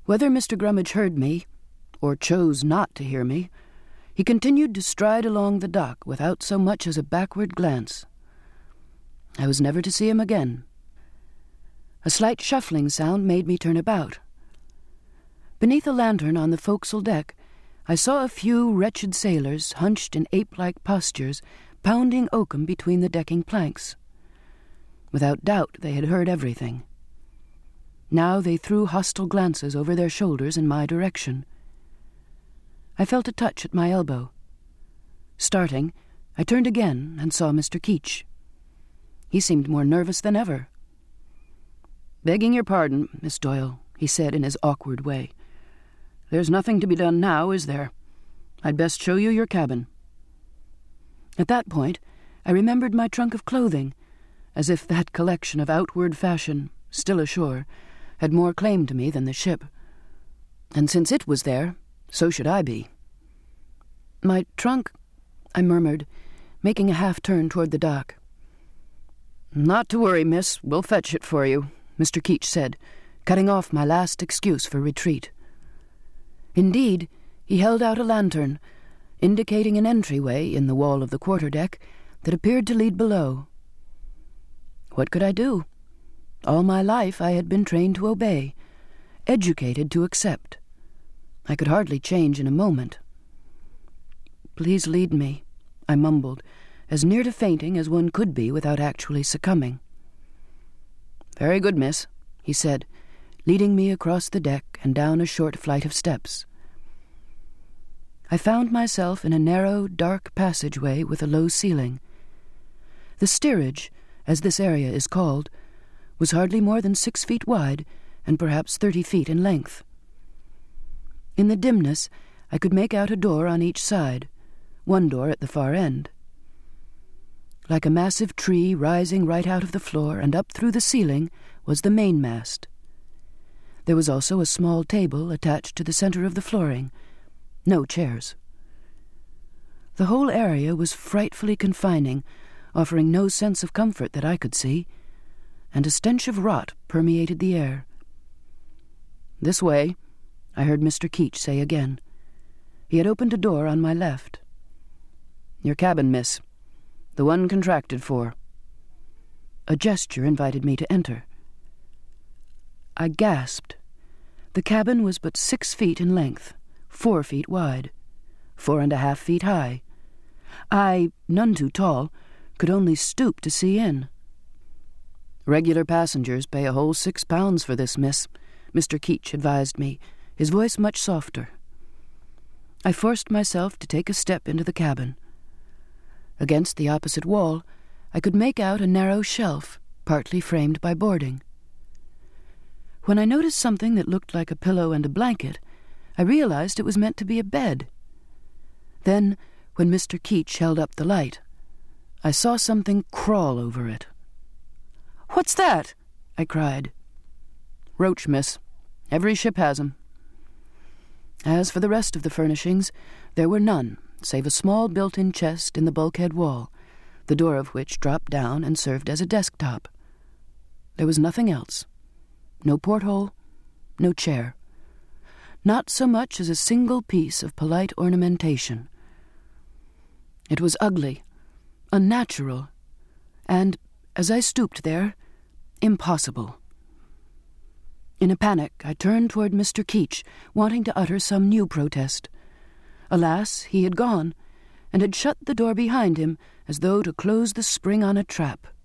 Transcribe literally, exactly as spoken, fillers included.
Whether Mister Grummage heard me, or chose not to hear me, he continued to stride along the dock without so much as a backward glance. I was never to see him again. A slight shuffling sound made me turn about. Beneath a lantern on the forecastle deck, I saw a few wretched sailors, hunched in ape-like postures, pounding oakum between the decking planks. Without doubt they had heard everything. Now they threw hostile glances over their shoulders in my direction. I felt a touch at my elbow. Starting, I turned again and saw Mister Keech. He seemed more nervous than ever. "Begging your pardon, Miss Doyle," he said in his awkward way. "There's nothing to be done now, is there? I'd best show you your cabin." At that point, I remembered my trunk of clothing, as if that collection of outward fashion, still ashore, had more claim to me than the ship. And since it was there, so should I be. "My trunk," I murmured, making a half-turn toward the dock. "Not to worry, miss. We'll fetch it for you," Mister Keech said, cutting off my last excuse for retreat. Indeed, he held out a lantern, indicating an entryway in the wall of the quarter-deck that appeared to lead below. What could I do? All my life I had been trained to obey, educated to accept. I could hardly change in a moment. "Please lead me," I mumbled, as near to fainting as one could be without actually succumbing. "Very good, miss," he said, leading me across the deck and down a short flight of steps. I found myself in a narrow, dark passageway with a low ceiling. The steerage, as this area is called, was hardly more than six feet wide and perhaps thirty feet in length. In the dimness, I could make out a door on each side, one door at the far end. Like a massive tree rising right out of the floor and up through the ceiling was the mainmast. There was also a small table attached to the center of the flooring. No chairs. The whole area was frightfully confining, offering no sense of comfort that I could see, and a stench of rot permeated the air. "This way," I heard Mister Keech say again. He had opened a door on my left. "Your cabin, miss. The one contracted for." A gesture invited me to enter. I gasped. The cabin was but six feet in length, four feet wide, four and a half feet high. I, none too tall, could only stoop to see in. "Regular passengers pay a whole six pounds for this, miss," Mister Keech advised me, his voice much softer. I forced myself to take a step into the cabin. Against the opposite wall, I could make out a narrow shelf, partly framed by boarding. When I noticed something that looked like a pillow and a blanket, I realized it was meant to be a bed. Then, when Mister Keech held up the light, I saw something crawl over it. "What's that?" I cried. "Roach, miss. Every ship has 'em." As for the rest of the furnishings, there were none, save a small built-in chest in the bulkhead wall, the door of which dropped down and served as a desktop. There was nothing else. No porthole, no chair. Not so much as a single piece of polite ornamentation. It was ugly, unnatural, and, as I stooped there, impossible. In a panic, I turned toward Mister Keech, wanting to utter some new protest. Alas, he had gone, and had shut the door behind him as though to close the spring on a trap.